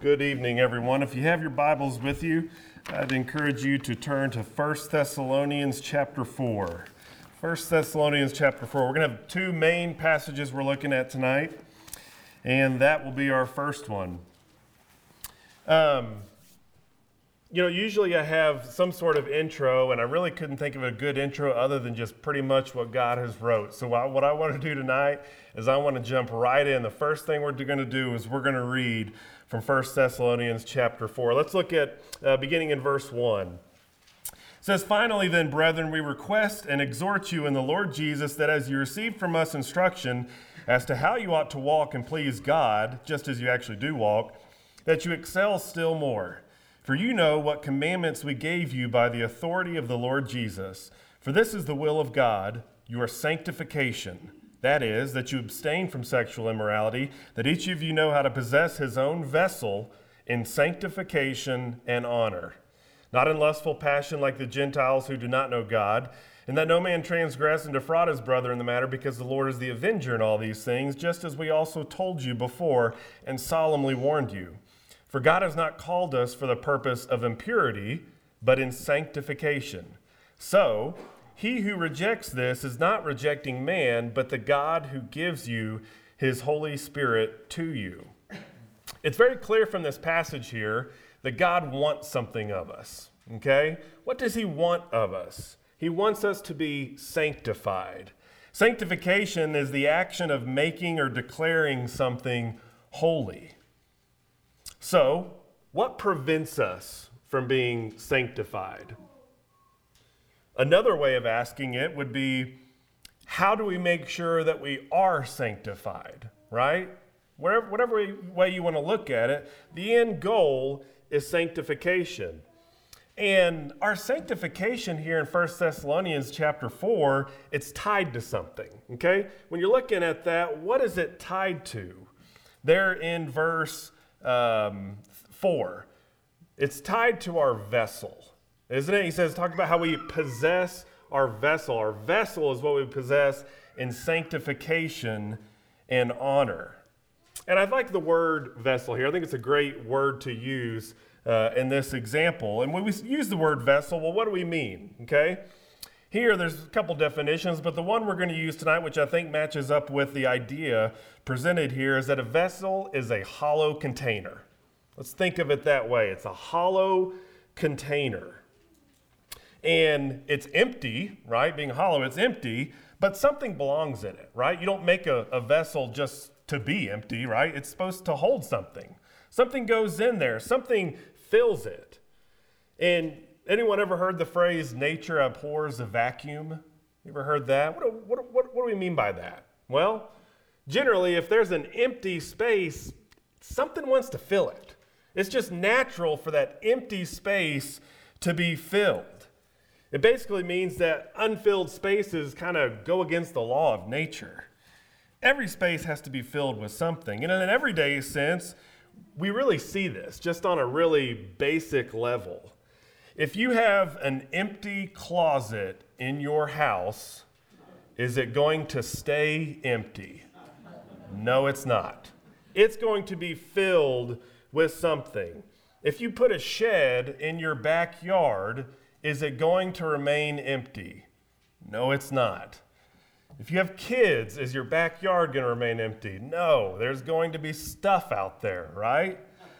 Good evening, everyone. If you have your Bibles with you, I'd encourage you to turn to 1 Thessalonians chapter 4. 1 Thessalonians chapter 4. We're going to have two main passages we're looking at tonight, and that will be our first one. Usually I have some sort of intro, and I really couldn't think of a good intro other than just pretty much what God has wrote. So what I want to do tonight is I want to jump right in. The first thing we're going to do is we're going to read from 1 Thessalonians chapter 4. Let's look at beginning in verse 1. It says, "Finally then, brethren, we request and exhort you in the Lord Jesus that as you receive from us instruction as to how you ought to walk and please God, just as you actually do walk, that you excel still more. For you know what commandments we gave you by the authority of the Lord Jesus. For this is the will of God, your sanctification. That is, that you abstain from sexual immorality, that each of you know how to possess his own vessel in sanctification and honor, not in lustful passion like the Gentiles who do not know God, and that no man transgress and defraud his brother in the matter, because the Lord is the avenger in all these things, just as we also told you before and solemnly warned you. For God has not called us for the purpose of impurity, but in sanctification. So, he who rejects this is not rejecting man, but the God who gives you his Holy Spirit to you." It's very clear from this passage here that God wants something of us, okay? What does he want of us? He wants us to be sanctified. Sanctification is the action of making or declaring something holy. So, what prevents us from being sanctified? Another way of asking it would be, how do we make sure that we are sanctified, right? Whatever way you want to look at it, the end goal is sanctification. And our sanctification here in 1 Thessalonians chapter 4, it's tied to something, okay? When you're looking at that, what is it tied to? There in verse 4, it's tied to our vessel, isn't it? He says, talk about how we possess our vessel. Our vessel is what we possess in sanctification and honor. And I like the word vessel here. I think it's a great word to use in this example. And when we use the word vessel, well, what do we mean? Okay? Here, there's a couple definitions, but the one we're going to use tonight, which I think matches up with the idea presented here, is that a vessel is a hollow container. Let's think of it that way. It's a hollow container. And it's empty, right? Being hollow, it's empty, but something belongs in it, right? You don't make a vessel just to be empty, right? It's supposed to hold something. Something goes in there. Something fills it. And anyone ever heard the phrase, nature abhors a vacuum? You ever heard that? What do we mean by that? Well, generally, if there's an empty space, something wants to fill it. It's just natural for that empty space to be filled. It basically means that unfilled spaces kind of go against the law of nature. Every space has to be filled with something. And in an everyday sense, we really see this just on a really basic level. If you have an empty closet in your house, is it going to stay empty? No, it's not. It's going to be filled with something. If you put a shed in your backyard, is it going to remain empty? No, it's not. If you have kids, is your backyard going to remain empty? No, there's going to be stuff out there, right?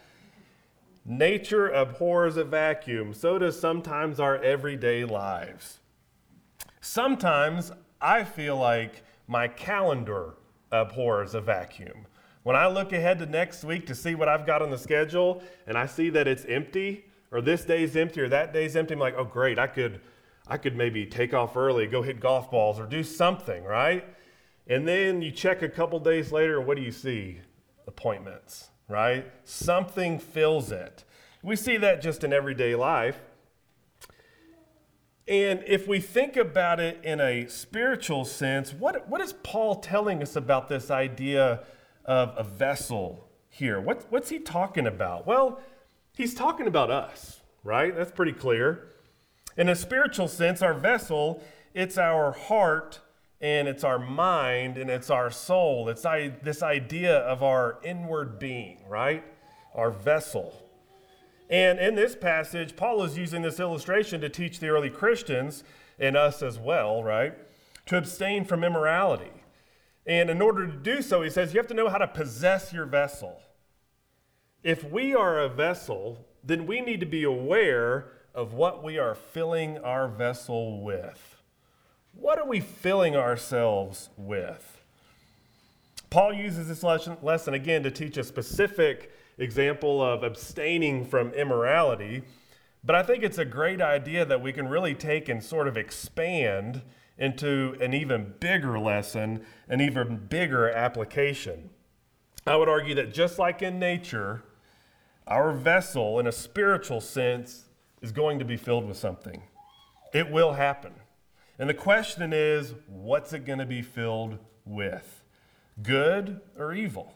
Nature abhors a vacuum. So does sometimes our everyday lives. Sometimes I feel like my calendar abhors a vacuum. When I look ahead to next week to see what I've got on the schedule and I see that it's empty, or this day's empty or that day's empty, I'm like, oh great, I could maybe take off early, go hit golf balls or do something, right? And then you check a couple days later, what do you see? Appointments, right? Something fills it. We see that just in everyday life. And if we think about it in a spiritual sense, what is Paul telling us about this idea of a vessel here? What's he talking about? Well, he's talking about us, right? That's pretty clear. In a spiritual sense, our vessel, it's our heart and it's our mind and it's our soul. It's this idea of our inward being, right? our vessel. And in this passage, Paul is using this illustration to teach the early Christians, and us as well, right, to abstain from immorality. And in order to do so, he says, you have to know how to possess your vessel. If we are a vessel, then we need to be aware of what we are filling our vessel with. What are we filling ourselves with? Paul uses this lesson again to teach a specific example of abstaining from immorality, but I think it's a great idea that we can really take and sort of expand into an even bigger lesson, an even bigger application. I would argue that just like in nature, our vessel, in a spiritual sense, is going to be filled with something. It will happen. And the question is, what's it going to be filled with? Good or evil?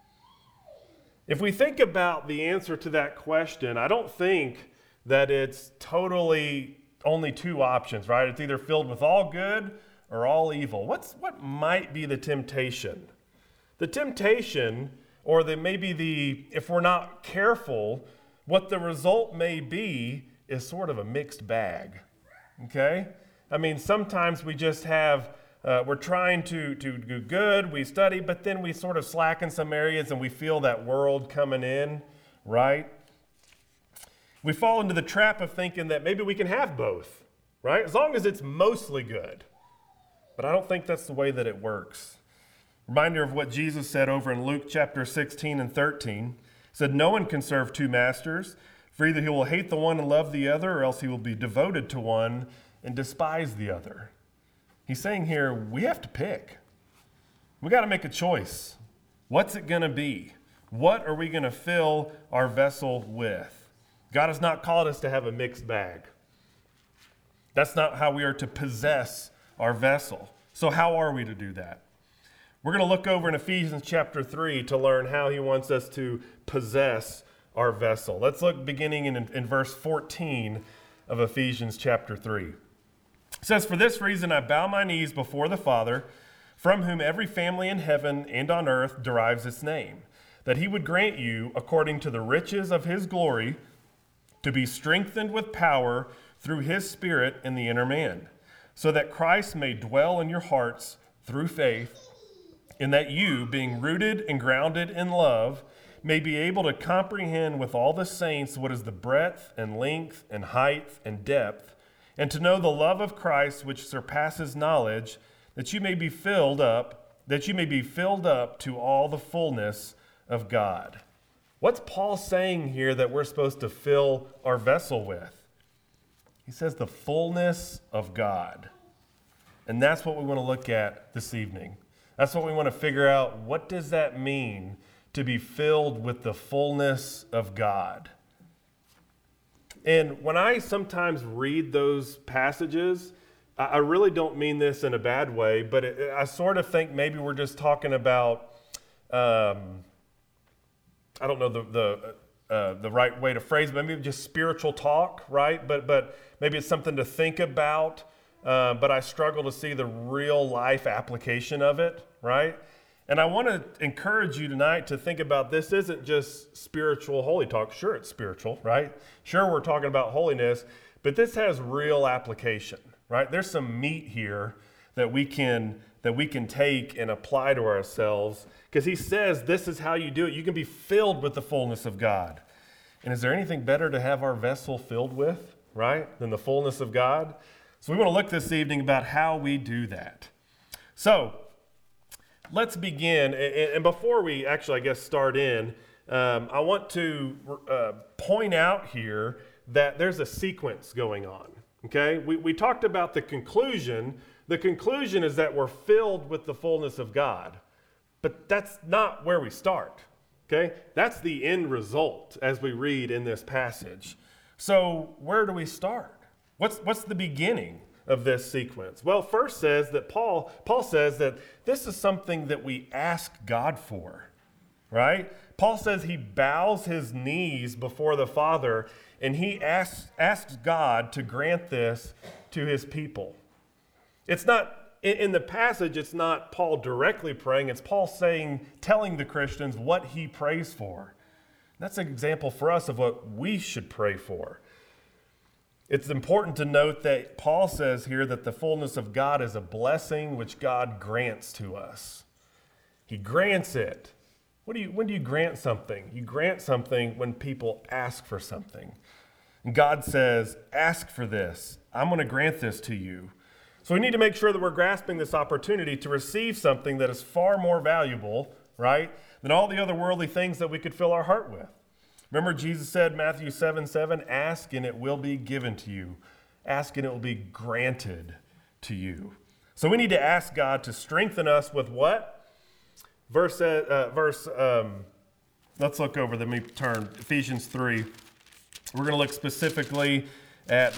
If we think about the answer to that question, I don't think that it's totally only two options, right? It's either filled with all good or all evil. What might be the temptation? The temptation, or if we're not careful, what the result may be is sort of a mixed bag, okay? I mean, sometimes we just have, we're trying to do good, we study, but then we sort of slack in some areas and we feel that world coming in, right? We fall into the trap of thinking that maybe we can have both, right? As long as it's mostly good. But I don't think that's the way that it works. Reminder of what Jesus said over in Luke chapter 16 and 13. He said, no one can serve two masters, for either he will hate the one and love the other, or else he will be devoted to one and despise the other. He's saying here, we have to pick. We got to make a choice. What's it going to be? What are we going to fill our vessel with? God has not called us to have a mixed bag. That's not how we are to possess our vessel. So how are we to do that? We're going to look over in Ephesians chapter 3 to learn how he wants us to possess our vessel. Let's look beginning in verse 14 of Ephesians chapter 3. It says, for this reason I bow my knees before the Father, from whom every family in heaven and on earth derives its name, that he would grant you, according to the riches of his glory, to be strengthened with power through his Spirit in the inner man, so that Christ may dwell in your hearts through faith, and that you, being rooted and grounded in love, may be able to comprehend with all the saints what is the breadth and length and height and depth, and to know the love of Christ which surpasses knowledge, that you may be filled up to all the fullness of God. What's Paul saying here that we're supposed to fill our vessel with? He says the fullness of God. And that's what we want to look at this evening. That's what we want to figure out. What does that mean to be filled with the fullness of God? And when I sometimes read those passages, I really don't mean this in a bad way, but I sort of think maybe we're just talking about, I don't know the right way to phrase it, maybe just spiritual talk, right? But maybe it's something to think about, but I struggle to see the real life application of it, right? And I want to encourage you tonight to think about this isn't just spiritual holy talk. Sure, it's spiritual, right? Sure, we're talking about holiness, but this has real application, right? There's some meat here that we can take and apply to ourselves, because he says this is how you do it. You can be filled with the fullness of God. And is there anything better to have our vessel filled with, right, than the fullness of God? So we want to look this evening about how we do that. So let's begin. And before we actually, I guess, start in, I want to point out here that there's a sequence going on, okay? We talked about the conclusion. The conclusion is that we're filled with the fullness of God. But that's not where we start, okay? That's the end result as we read in this passage. So where do we start? What's the beginning of this sequence? Well, first says that Paul says that this is something that we ask God for, right? Paul says he bows his knees before the Father and he asks God to grant this to his people. It's not, in the passage, it's not Paul directly praying, it's Paul telling the Christians what he prays for. That's an example for us of what we should pray for. It's important to note that Paul says here that the fullness of God is a blessing which God grants to us. He grants it. When do you grant something? You grant something when people ask for something. And God says, ask for this. I'm going to grant this to you. So we need to make sure that we're grasping this opportunity to receive something that is far more valuable, right, than all the other worldly things that we could fill our heart with. Remember Jesus said, Matthew 7:7, ask and it will be given to you. Ask and it will be granted to you. So we need to ask God to strengthen us with what? Let's look over, let me turn, Ephesians 3. We're going to look specifically at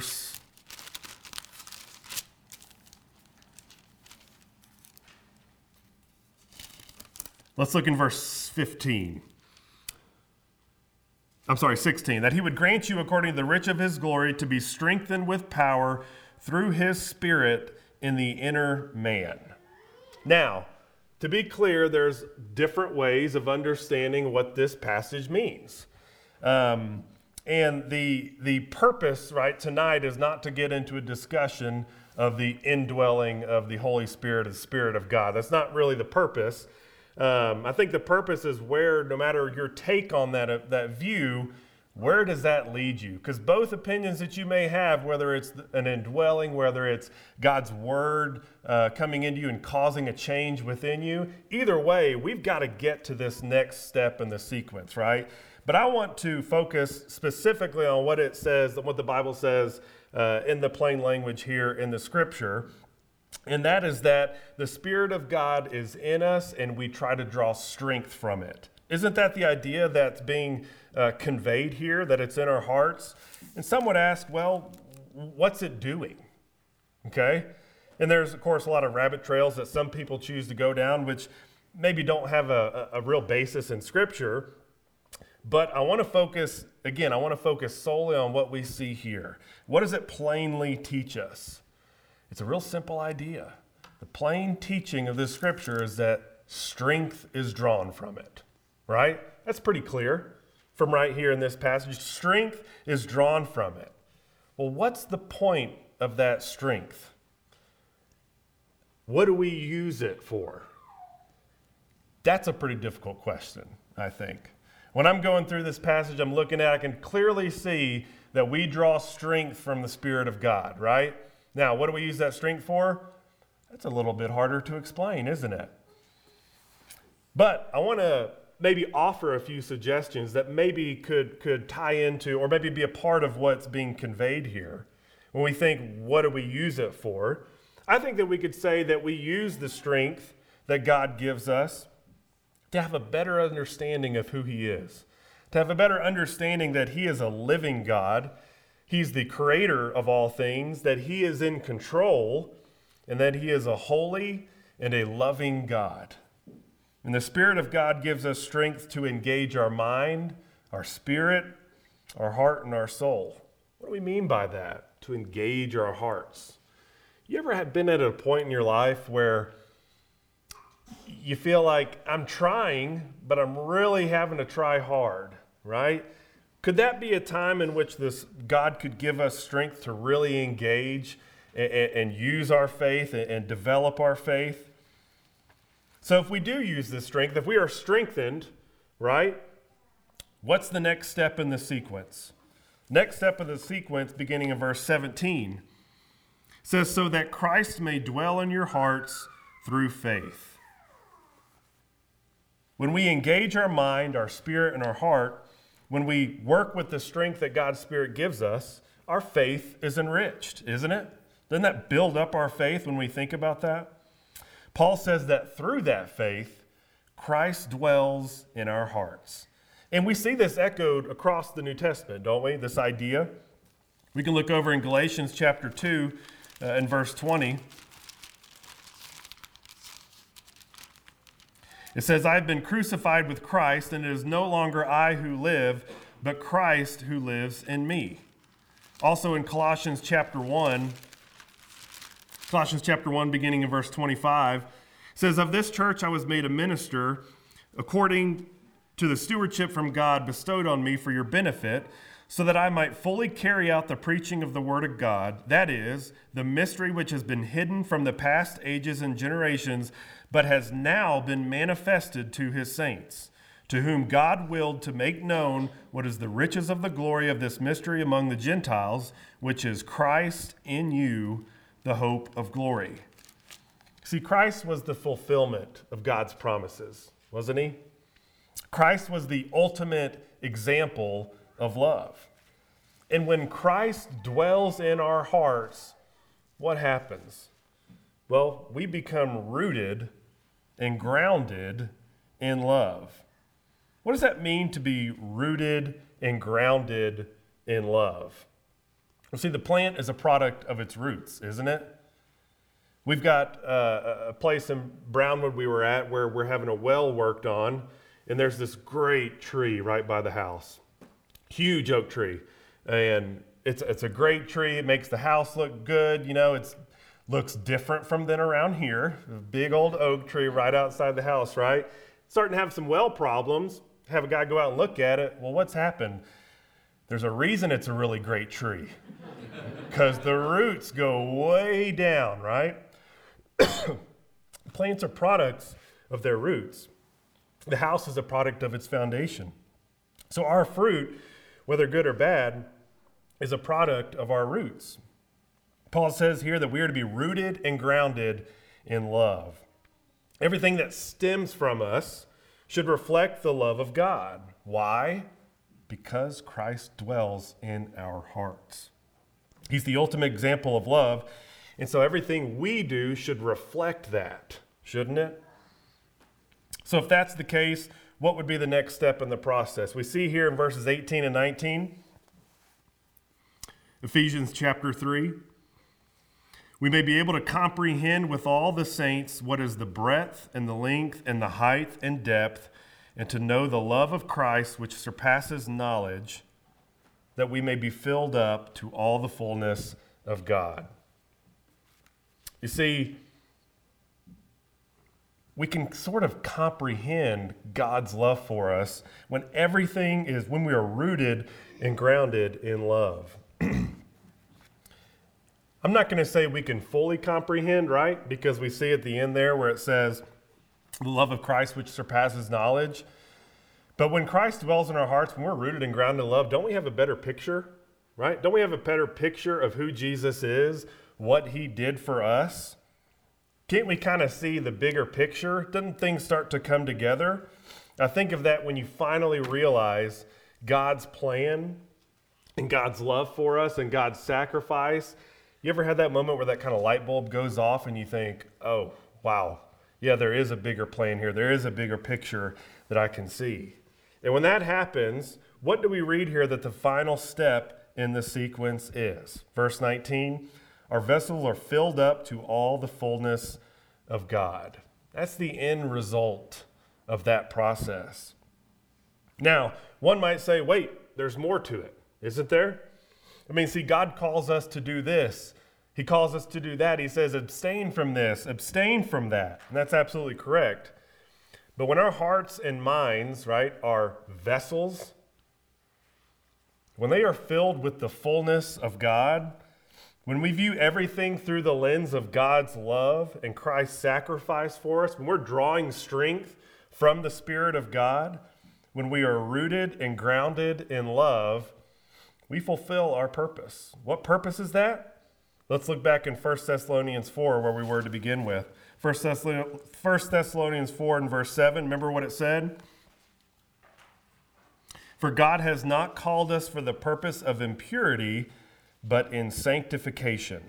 let's look in verse 16. That he would grant you according to the riches of his glory to be strengthened with power through his Spirit in the inner man. Now, to be clear, there's different ways of understanding what this passage means. And the purpose, right, tonight is not to get into a discussion of the indwelling of the Holy Spirit, the Spirit of God. That's not really the purpose. I think the purpose is where, no matter your take on that view, where does that lead you? Because both opinions that you may have, whether it's an indwelling, whether it's God's word coming into you and causing a change within you, either way, we've got to get to this next step in the sequence, right? But I want to focus specifically on what it says, what the Bible says in the plain language here in the scripture. And that is that the Spirit of God is in us and we try to draw strength from it. Isn't that the idea that's being conveyed here, that it's in our hearts? And some would ask, well, what's it doing? Okay? And there's, of course, a lot of rabbit trails that some people choose to go down, which maybe don't have a real basis in Scripture. But I want to focus solely on what we see here. What does it plainly teach us? It's a real simple idea. The plain teaching of this Scripture is that strength is drawn from it, right? That's pretty clear from right here in this passage. Strength is drawn from it. Well, what's the point of that strength? What do we use it for? That's a pretty difficult question, I think. When I'm going through this passage, I'm looking at it, I can clearly see that we draw strength from the Spirit of God, right? Now, what do we use that strength for? That's a little bit harder to explain, isn't it? But I want to maybe offer a few suggestions that maybe could tie into or maybe be a part of what's being conveyed here. When we think, what do we use it for? I think that we could say that we use the strength that God gives us to have a better understanding of who He is, to have a better understanding that He is a living God, He's the creator of all things, that He is in control, and that He is a holy and a loving God. And the Spirit of God gives us strength to engage our mind, our spirit, our heart, and our soul. What do we mean by that? To engage our hearts. You ever have been at a point in your life where you feel like I'm trying, but I'm really having to try hard, right? Could that be a time in which this God could give us strength to really engage and use our faith and develop our faith? So if we do use this strength, if we are strengthened, right, what's the next step in the sequence? Next step of the sequence, beginning in verse 17, says, so that Christ may dwell in your hearts through faith. When we engage our mind, our spirit, and our heart, when we work with the strength that God's Spirit gives us, our faith is enriched, isn't it? Doesn't that build up our faith when we think about that? Paul says that through that faith, Christ dwells in our hearts. And we see this echoed across the New Testament, don't we? This idea. We can look over in Galatians chapter 2 and verse 20. It says, I've been crucified with Christ, and it is no longer I who live, but Christ who lives in me. Also in Colossians chapter 1, beginning in verse 25, says, of this church I was made a minister according to the stewardship from God bestowed on me for your benefit, so that I might fully carry out the preaching of the word of God, that is, the mystery which has been hidden from the past ages and generations, but has now been manifested to his saints, to whom God willed to make known what is the riches of the glory of this mystery among the Gentiles, which is Christ in you, the hope of glory. See, Christ was the fulfillment of God's promises, wasn't he? Christ was the ultimate example of love. And when Christ dwells in our hearts, what happens? Well, we become rooted and grounded in love. What does that mean to be rooted and grounded in love? Well, see, the plant is a product of its roots, isn't it? We've got a place in Brownwood we were at where we're having a well worked on, and there's this great tree right by the house. Huge oak tree. And it's a great tree. It makes the house look good. You know, it looks different from than around here. A big old oak tree right outside the house, right? Starting to have some well problems. Have a guy go out and look at it. Well, what's happened? There's a reason it's a really great tree. Because the roots go way down, right? Plants are products of their roots. The house is a product of its foundation. So our fruit, whether good or bad, is a product of our roots. Paul says here that we are to be rooted and grounded in love. Everything that stems from us should reflect the love of God. Why? Because Christ dwells in our hearts. He's the ultimate example of love, and so everything we do should reflect that, shouldn't it? So if that's the case, what would be the next step in the process? We see here in verses 18 and 19, Ephesians chapter 3, we may be able to comprehend with all the saints what is the breadth and the length and the height and depth, and to know the love of Christ which surpasses knowledge, that we may be filled up to all the fullness of God. You see, we can sort of comprehend God's love for us when we are rooted and grounded in love. I'm not going to say we can fully comprehend, right? Because we see at the end there where it says, the love of Christ which surpasses knowledge. But when Christ dwells in our hearts, when we're rooted and grounded in love, don't we have a better picture, right? Don't we have a better picture of who Jesus is, what he did for us? Can't we kind of see the bigger picture? Doesn't things start to come together? I think of that when you finally realize God's plan and God's love for us and God's sacrifice. You ever had that moment where that kind of light bulb goes off and you think, oh, wow, yeah, there is a bigger plan here. There is a bigger picture that I can see. And when that happens, what do we read here that the final step in the sequence is? Verse 19, our vessels are filled up to all the fullness of God. That's the end result of that process. Now, one might say, wait, there's more to it, isn't there? I mean, see, God calls us to do this. He calls us to do that. He says, abstain from this, abstain from that. And that's absolutely correct. But when our hearts and minds, right, are vessels, when they are filled with the fullness of God, when we view everything through the lens of God's love and Christ's sacrifice for us, when we're drawing strength from the Spirit of God, when we are rooted and grounded in love, we fulfill our purpose. What purpose is that? Let's look back in 1 Thessalonians 4 where we were to begin with. 1 Thessalonians 4 and verse 7, remember what it said? For God has not called us for the purpose of impurity, but in sanctification.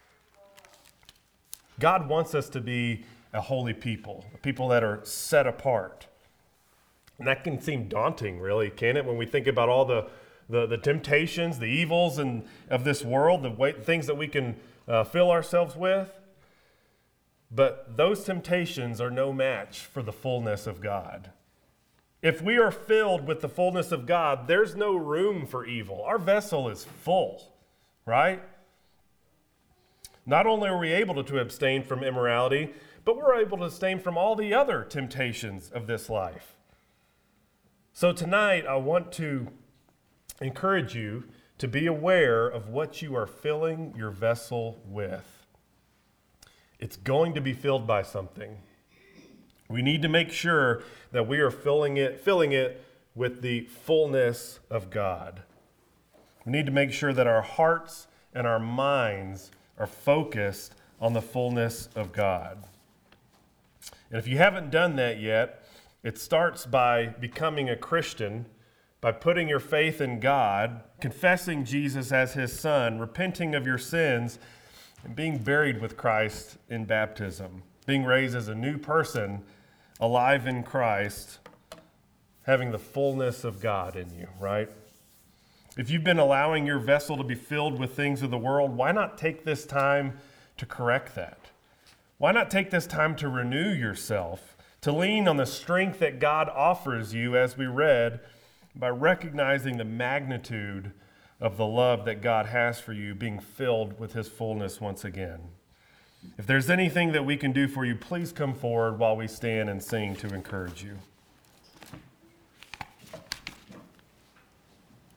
God wants us to be a holy people, a people that are set apart. And that can seem daunting, really, can it? When we think about all the temptations, the evils of this world, things that we can fill ourselves with. But those temptations are no match for the fullness of God. If we are filled with the fullness of God, there's no room for evil. Our vessel is full. Right? Not only are we able to abstain from immorality, but we're able to abstain from all the other temptations of this life. So tonight, I want to encourage you to be aware of what you are filling your vessel with. It's going to be filled by something. We need to make sure that we are filling it with the fullness of God. We need to make sure that our hearts and our minds are focused on the fullness of God. And if you haven't done that yet, it starts by becoming a Christian, by putting your faith in God, confessing Jesus as his Son, repenting of your sins, and being buried with Christ in baptism, being raised as a new person, alive in Christ, having the fullness of God in you, right? If you've been allowing your vessel to be filled with things of the world, why not take this time to correct that? Why not take this time to renew yourself, to lean on the strength that God offers you, as we read, by recognizing the magnitude of the love that God has for you, being filled with his fullness once again. If there's anything that we can do for you, please come forward while we stand and sing to encourage you.